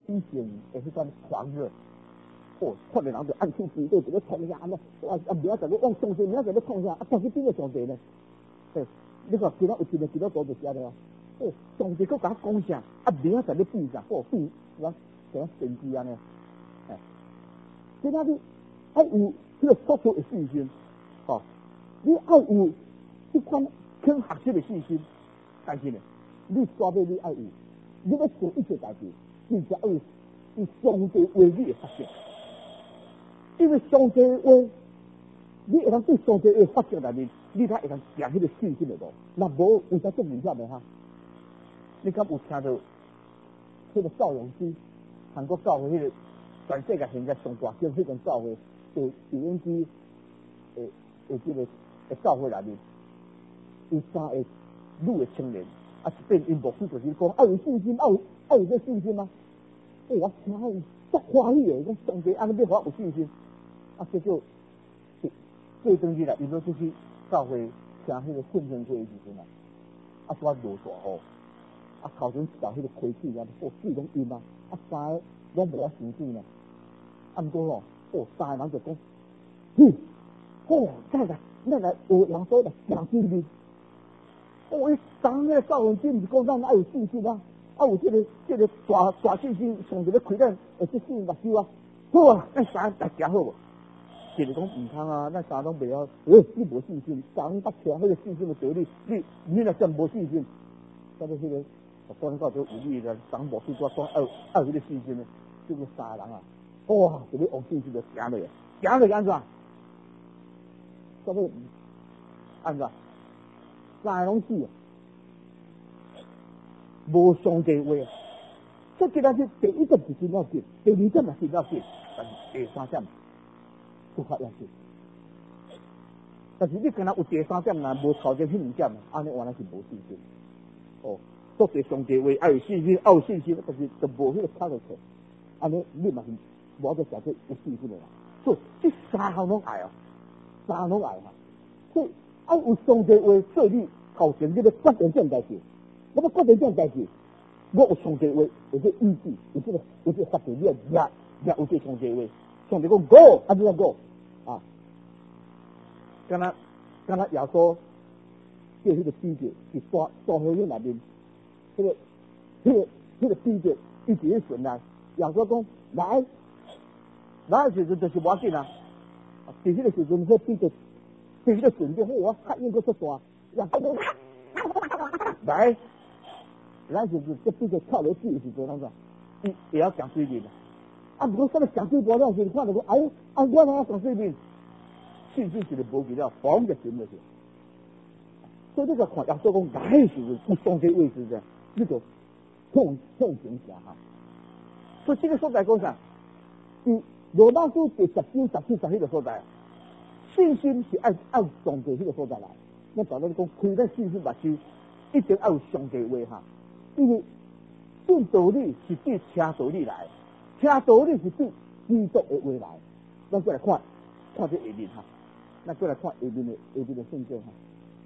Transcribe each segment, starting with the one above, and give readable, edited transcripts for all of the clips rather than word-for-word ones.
以前的迄款狂热，看到人就按手指，对一个创啥安尼，明仔载要往上帝，明仔载要创啥，但是边个上帝呢？你看今仔有一个基督徒就写了，上帝佫甲我讲啥，明仔载要变啥，变啥神迹安尼，今仔日爱有迄个朴素的信心，你爱有一款肯学习的信心，但是呢，你煞尾你爱有，你要做一切代志，并且要有上帝话语的发现，因为上帝话，你会当对上帝话发现内面，你才会当行迄个信心的路。若无，有啥足危险的哈？你敢有听到迄个赵永基，韩国教会迄个全世界现在上大间迄种教会，伫英基这个教会内面，有3个女的青年，一边因牧师就是讲要有信心，要有这信心啊！我听伊足欢喜的，讲上帝安尼要互我有信心，结果过阵日来，因都出去教会听迄个训练会的时阵啊，煞落大雨，头前到迄个开水水拢淹啊，3个拢无生水呢。毋过3个人就讲，咱来学人所来讲信心。伊当个赵永基毋是讲咱爱有信心啊，有这个大信心，上帝咧开咱会去信目睭啊。好啊，咱3个来行好无？一个讲唔通啊，咱3个拢袂晓。你无信心，3个捌听迄个信心的道理，你若真无信心，但是迄个讲到这有理的，当牧师说要有迄个信心呢，这个3个人啊，就咧往信心就行落去，行落去安怎？到尾安怎？3个拢死啊！无上帝话，这今仔日第一点是真要紧，第2点也是要紧，但是第3点不较要紧。但是你敢若有第3点啊，无头前迄2点，安尼原来是无信心。做对上帝话要有信心，要有信心，但是就无迄个拍落去，安尼你嘛是无得讲这有信心的啦。所以这3项拢爱3项拢爱哈。所以爱有上帝话做你头前这个决定这代志，我要决定这代志，我有上帝话有这意志，有这发现，你也有这上帝话，上帝讲 go， 你要 go 啊。敢若耶稣叫迄个彼得是大河里内面，迄个彼得一直咧顺来，耶稣讲来的时阵就是无要紧啊。伫迄个时阵，迄彼得对迄个顺着，我吸引个出大，耶稣讲来时阵，这彼得跳落水的时阵，伊也要讲水面啊。不过啥物讲水波了时，看到讲我哪讲水面？信心是个无记了，防就行了去。所以你个看耶稣讲来的时阵，有上帝位置的，你就痛行下哈。所以这个所在讲啥？罗马书第10章17、18个所在，信心是按上帝迄个所在来。咱早咱讲开咱信心目睭，一定要有上帝话哈。因为信道理是对听道理来，听道理是对基督的话来。咱再来看这下面哈。那过来看下面的圣经哈。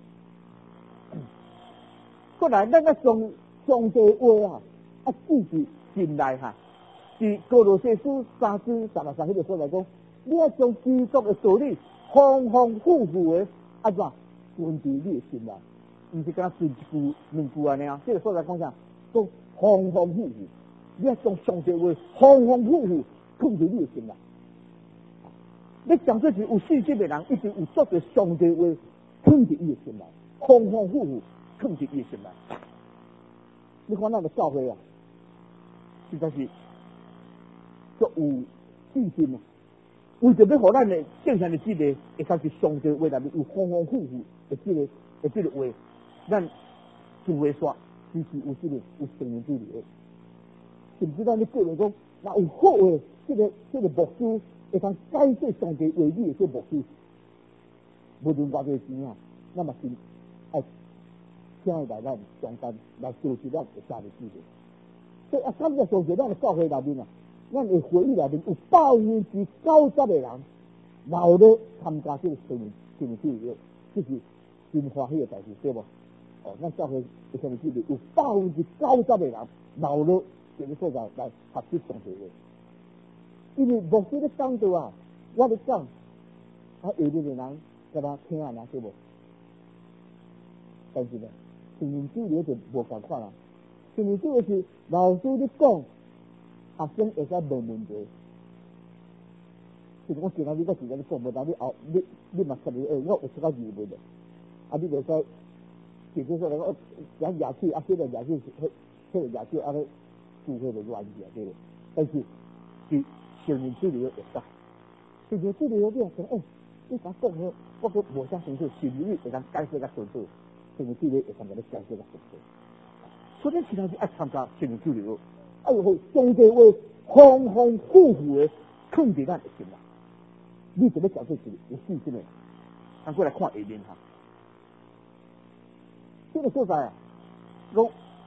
过来，咱个上帝话记住进来哈。是哥罗西书3章16、17个所在讲，你要将基督的道理丰丰富富的怎存伫你的心内，唔是敢存一句2句安尼啊。这个所在讲啥？讲丰丰富富，你要将上帝话丰丰富富藏伫你的心内。你讲这是有信心的人，一定有做着上帝话藏伫伊的心内，丰丰富富藏伫伊的心内。你看咱的教会啊，实在是足有信心啊！为着要互咱的正向的这个，会当是上帝话内面有丰丰富富的这个话，咱就会说，其实有这个有圣灵之力的。甚至咱你个人讲，若有好的这个牧师，会当解释上帝话语的这牧师，无论偌多钱啊，那么是爱请伊来咱中间来做一咱会下的事情。所以感谢上帝，咱的教会内面啊，咱的会议内面有90%的人留咧参加这个圣灵之力，这是真欢喜的代志，对不？咱教会的圣灵之力有90%的人留咧这个所在来学习上帝话。因为牧师咧讲道啊，我咧讲，下面的人甲他听啊，对无？但是呢，成年主义就无共款啦。成年主义是老师咧讲，学生会使问问题。就是我今仔日我是甲你讲，无当你后你嘛说你我会出个疑问的，啊你袂使，其实说来我讲牙齿啊，这个牙齿迄个牙齿啊咧，做迄个乱字啊，对不？但是是成年主义会使，成年主义你讲你甲讲好，我都无啥清楚，成年会当解释较清楚，成年主义会当甲你解释较清楚。所以其他是爱参加成年主义，哎呦，上帝话丰丰富富的藏伫咱的心内。你怎么讲这是有信心的？咱过来看下面哈，这个所在啊，讲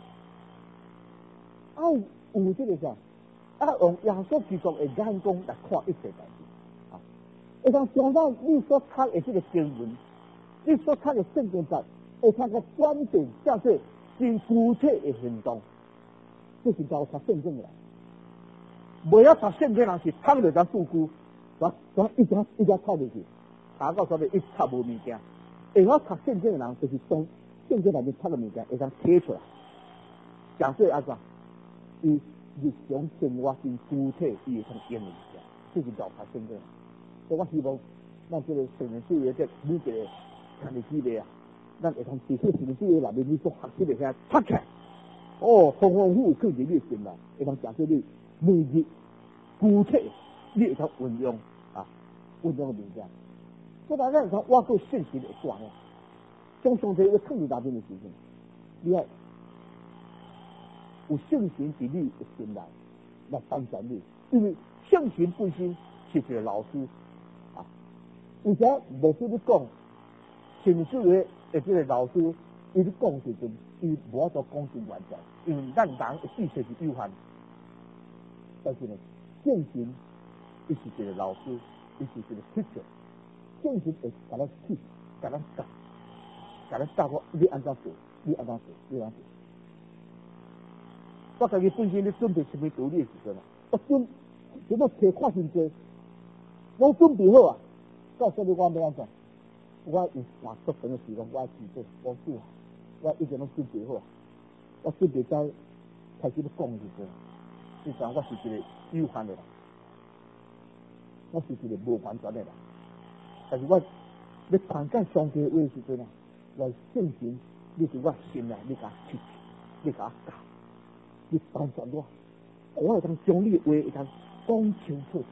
爱有这个啥，用耶稣基督的眼光来看一切代志啊。会当想到你所读的这个经文，你所读的圣经节，会通个观点，叫做真具体的行动，这是教读圣经的。不要读圣经人是读了张数据。一直套进去，查到说的一查无物件。会晓读圣经的人，就是从圣经内面读的物件，会当写出来。假设安怎？伊日常生活真具体，伊会通用的物件，这是教读圣经。所以我希望咱这个成年主义这每一个看得起的啊，咱会通伫这成年主义内面你所学习的遐读起来，丰丰富富藏伫你心内，会通假设你每日具体。你会通运用啊，运用的物件。所以咱会通挖掘信心的观念，将上帝要藏伫内面的事情，你要有信心伫你的心内来帮助你，因为信心本身是一个老师啊。而且牧师咧讲，成主的这个老师，伊咧讲时阵，伊无法度讲真完全，因为咱人的知识是有限，但是呢，信心。伊是一个老师，伊是一个 teacher， 信心会甲咱去，甲咱教，甲咱教我你安怎做，你安怎做，你安怎做。我家己本身咧准备什么道理的时阵啊，我怎么摕看真济，我准备好啊，到时候我要安怎？我有拿足长的时间，我爱记住，我做，我一直拢准备好，我准备在开始要讲的时阵，你讲我是一个有限的人。我是一个无完全的人，但是我要传讲上帝的话时阵啊，来信心，你是我心内，你甲支持，你甲教，你帮助我会当将你的话会当讲清楚。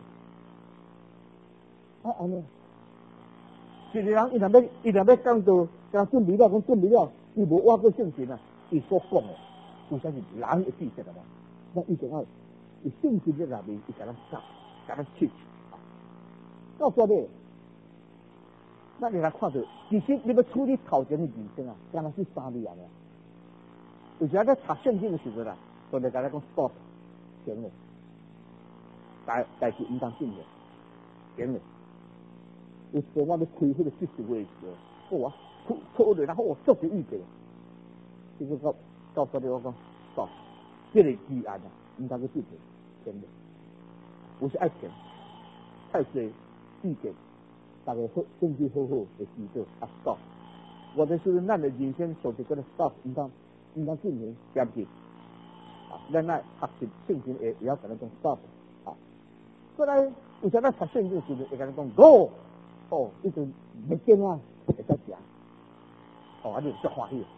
安尼，一个人伊若要讲到，刚准备了，讲准备了，伊无挖过信心啊，伊所讲的，有啥是人的知识的嘛？那一定要有信心在内面，伊甲咱教，甲咱支持。到这里，那你来看到，其实你要处理头前的人生啊，刚刚是3字啊。有时在读圣经的时候啊，就来甲咱讲 stop， 停了，代志唔当进的，停了。有时我要开迄个知识会的时候，我错了，然后我做些预备，结果到这里我讲 stop， 这个预案啊，唔当个记住，停了。我是爱停，太岁。意见，大家好，政治好好的指导啊 stop。我的是咱的人生所这个 stop， 唔当进行减去啊，咱来学习圣经也要跟咱讲 stop 啊。过来有时咱读圣经时，会跟咱讲 go， 一直没见啊，会使讲，啊你足欢喜。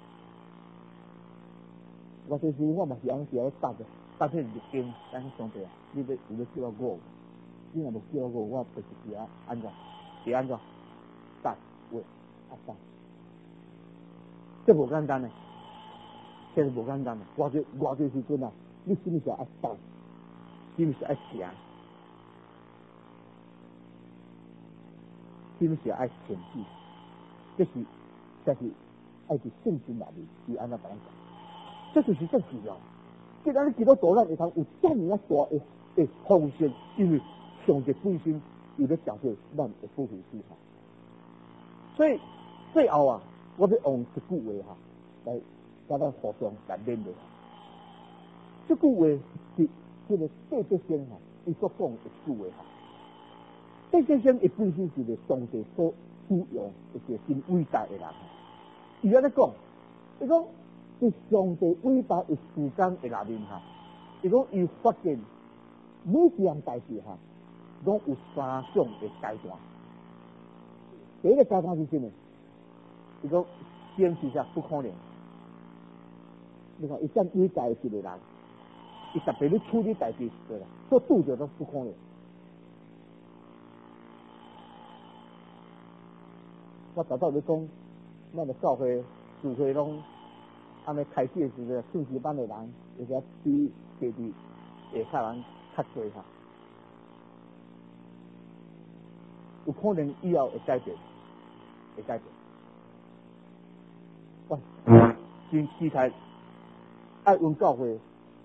我这时我嘛是安尼要答的，答这日经，咱上帝啊，你要叫我go。你若无叫我就是安怎？是安怎？答喂答，这无简单的，这是无简单的。偌济时阵啊，你是不是爱答？是不是爱听？是不是爱谦虚？这是爱伫圣经内面，是安怎讲？这就是正需要。既然你见到大咱会通有这么大的奉献，因为上帝本身有咧教导咱的夫妇之哈，所以最后啊，我要用一句话哈来甲咱互相来勉励。 这句话是这个戴德生哈，伊所讲的一句话哈。戴德生伊本身是个上帝所使用一个真伟大的人。伊安尼讲，伊讲是上帝伟大的时间的内面哈，伊讲伊发现每一样代志哈，拢有三种的阶段。第一个阶段是什么？伊讲先是不可能。你看，伊真伟大的一个人，伊特别咧处理代志对啦，所拄着都不可能。我早早咧讲，咱个教会聚会拢安尼开始的时候，信息班的人，而且比第二下人较多哈。有可能以后会改变，会改变。我真期待爱阮教会，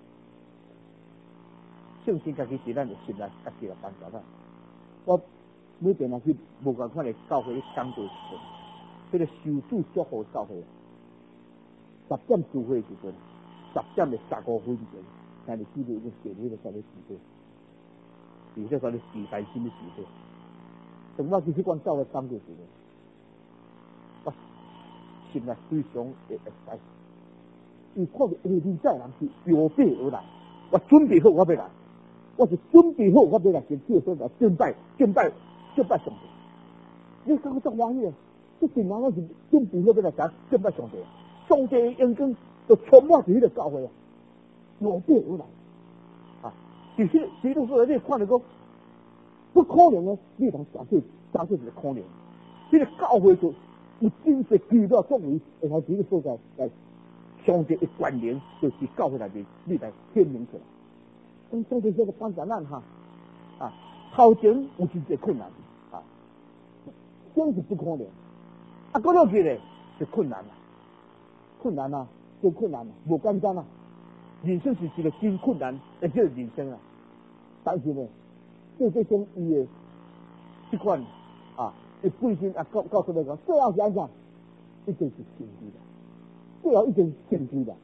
圣经家己是咱的心来家己来办到啦。我每遍啊去无共款的教会去相对时阵，这个受主祝福教会，10点聚会时阵，10点的15分前，但是记得已经写那个在咧聚会，而且在咧时代性的聚会。等我去去管教会相对时阵，我心内非常的期待。伊看到下面这人是有备而来，我准备好我要来，我是准备好我要来跟这来敬拜上帝。你讲我作欢喜啊！这竟然我是准备好要来讲敬拜上帝，上帝的阳光就充满在迄个教会啊，有备而来啊！其实你看到讲不可能的，你通假设是可能。这个教会就有真实基督作为会开始个所在来。上帝的关联就是教会内面，你来显明出来。咁上帝这个帮助咱哈啊，头前有真侪困难啊，真是不可能。啊，过落去咧是困难啦，困难啊，真困难啊，无简单啊。人生是一个真困难的这个人生啊。但是呢，这种伊的这款啊，伊本身啊告诉你讲，最后是安怎，一定是成功的。最后一定成功的。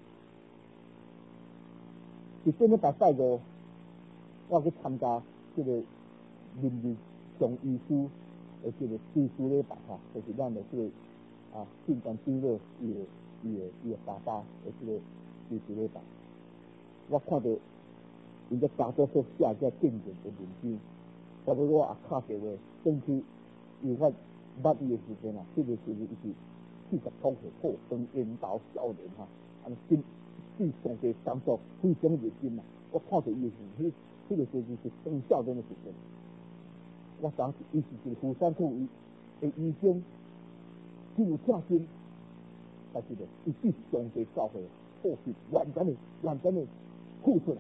是今日拜五，我去参加这个明日上医师的这个追思礼拜哈，就是咱的这个圣诞节日伊的爸爸的这个追思礼拜。我看到因个大多数写这正经的文章，所以我也敲电话登去，因为我捌伊的时间啊，这个时候伊是40多岁，好生烟道少年哈，真对上帝工作非常热心啊！我看到伊是迄个时阵是生少年的时阵，我当时伊是一个妇产科的医生，真有正心，但是呢，伊对上帝教会好是完全的付出来。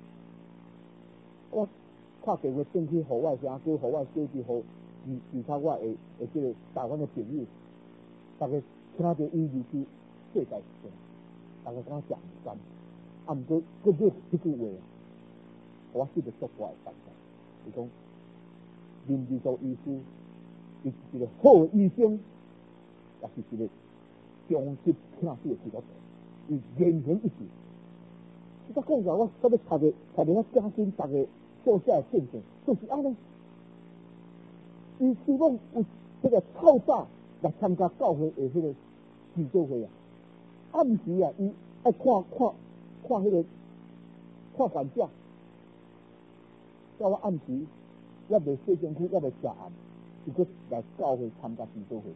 我打电话登去，互我声哥，互我小弟，互其他我的这个台湾的朋友，大家听到伊入去世界时阵，大家敢讲唔甘，啊，毋过佫有一句话，我记得足大的感觉，是讲林志做医师，伊是一个好的医生，也是一个忠实听书的基督徒，伊言行一致。即个讲起来，我特别读着我家庭大家做下的见证，就是安尼。伊希望有这个透早来参加教会的这个祈祷会啊，暗时啊，伊爱看迄个看反正，叫我暗时也未洗身躯，也未食暗，伊佫来教会参加祈祷会。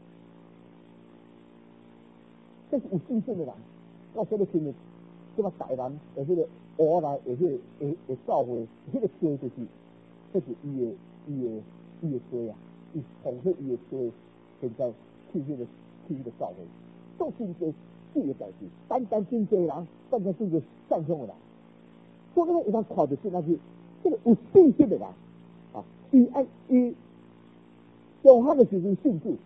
这是有信心的人，到这个今日，这个台南的这个湖内的这个的教会，这个罪就是，这是伊的罪啊，伊奉献伊的罪，现在去这个教会，做真多事的代志，单真多人，单真个善良的人，所以呢，有人看到是那是这个有信心的人啊，伊中汉的时阵信主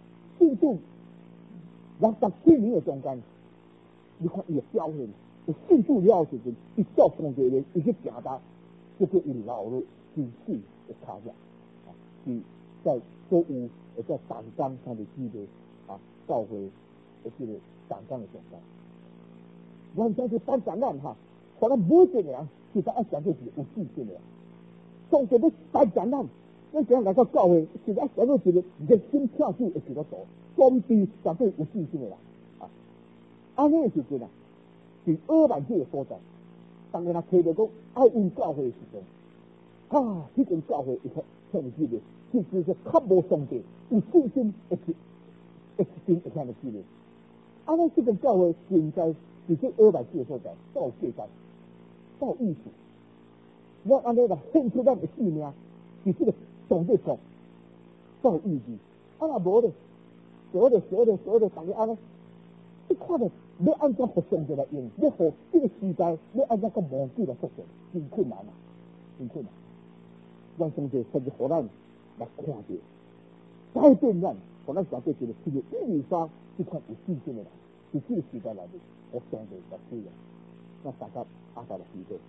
67年的中间，你看伊的表现，有信主了时阵，伊照上帝的，伊去行达，这个伊老了真死的卡下，是在所有会在担当上的记录教会的这个担当的中间，完全是单单咱哈， 可能每一个人其实爱相对是有自信的。上帝要颁奖咱今日来到教会，其实爱相对一个热心跳舞的基督徒，总比相对有自信的人啊。安尼的时阵啊，是恶万界的所在。当然啦，提到讲爱用教会的时阵，迄间教会一个向你记得，其实是较无上帝有信心会行会向你记得。安尼这间教会现在是这恶万界的所在，都有界限，都有意思。我安尼来献出咱的性命，是这个上帝讲，都有意义。若无咧，小的，大家安尼，你看着要按照互上帝来用，要互这个时代要按照个模具来复现，真困难啊，真困难。让上帝甚至互咱来看到，改变咱，互咱上帝一个123这款有信心的人，是这个时代来的，互上帝来需要。那大家阿达来记得。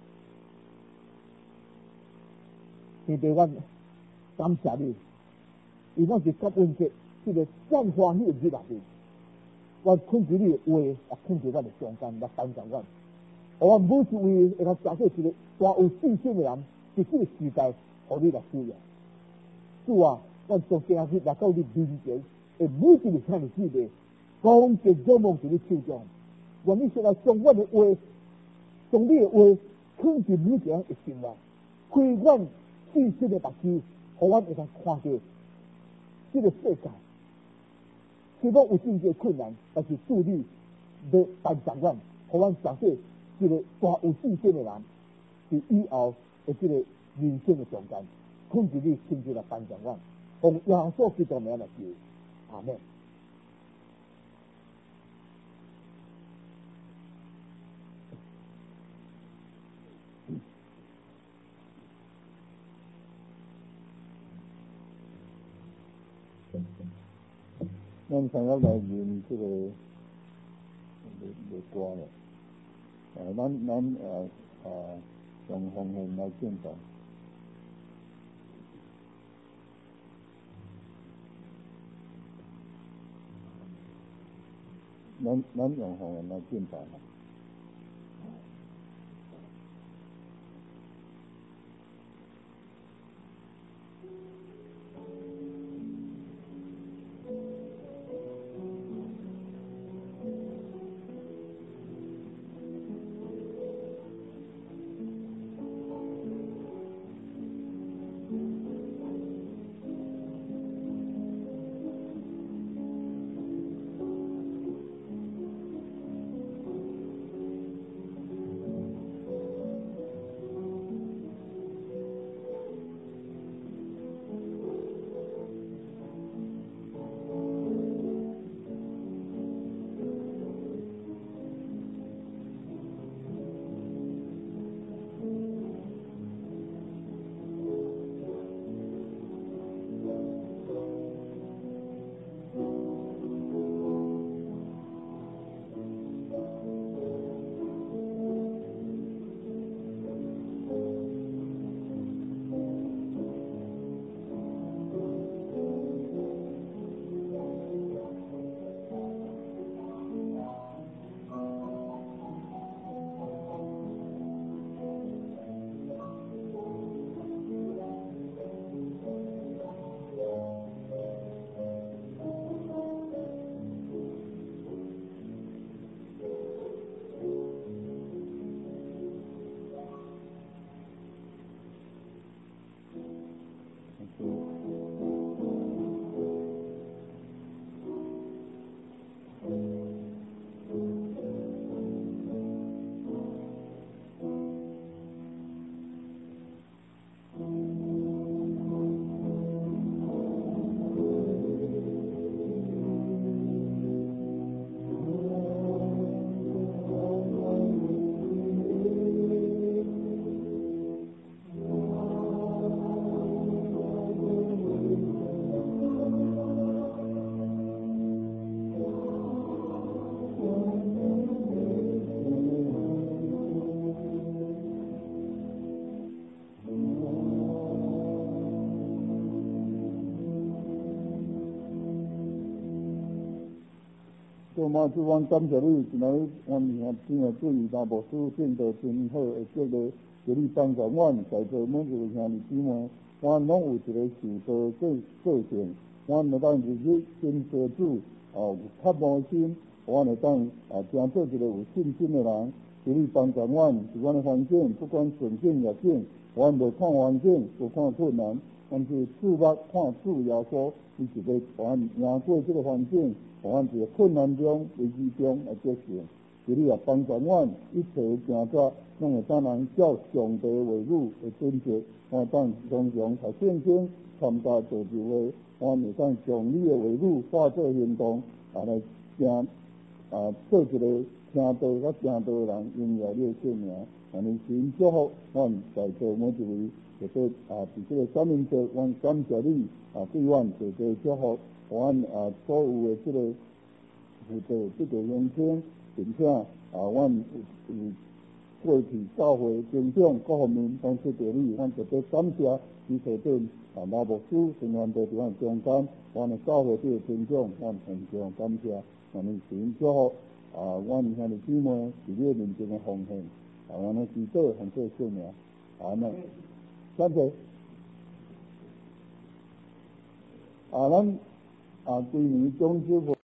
弟弟，我感谢你，因为是感恩节，这个赞欢喜的日内面，我困住你的话，也困住我的中间来颁奖我。我每一位会来讲说一个大有信心的人，是这个时代，互你来需要。主啊，我从今日来到你面前，会每一个向你记得，讲尽仰望在你手中。愿你先来将我的话，将你的话藏进每一个人的心内，开阮信心的目睭，互阮会当看到这个世界。虽然有真济困难，但是主你要颁奖阮，互阮上说一个大有信心的人，是以后的这个人生的中间，控制你亲自来颁奖阮，奉耶稣基督名来求，阿门。咱想要来念这个歌了，咱用方言来敬拜，咱用方言来敬拜。 做妈主，阮感谢你，今仔日阮兄弟的注意，若无事变得真好，会接着给你帮助阮，在座每一位兄弟姊妹，阮拢有一个受道个性，阮会当日日跟随主，有渴慕心，阮会当成做一个有信心的人。给你帮助阮，伫阮的环境，不管顺境逆境，阮无看环境，无看困难，阮是注目看主耶稣，伊是要互阮赢过这个环境，互阮伫困难中、危机中来得胜。给你也帮助阮，一切行则拢会当人照上帝话语的准则，我当常常读圣经，参加道聚会，我会当将你的话语化作行动，来行做一个听道甲行道的人，荣耀你的圣名。你神祝福阮在座每一位，就说伫这个感恩节，阮感谢你对阮多多祝福，阮所有的这个负责这个乡亲，并且阮过去教会成长各方面都谢谢你，阮特别感谢你提点老牧师成员在阮中间，阮的教会这个成长，阮非常感谢。你神祝福阮兄弟姊妹伫你面前的奉献，阮的祈祷奉这圣名，阿门。感谢。咱规年中秋。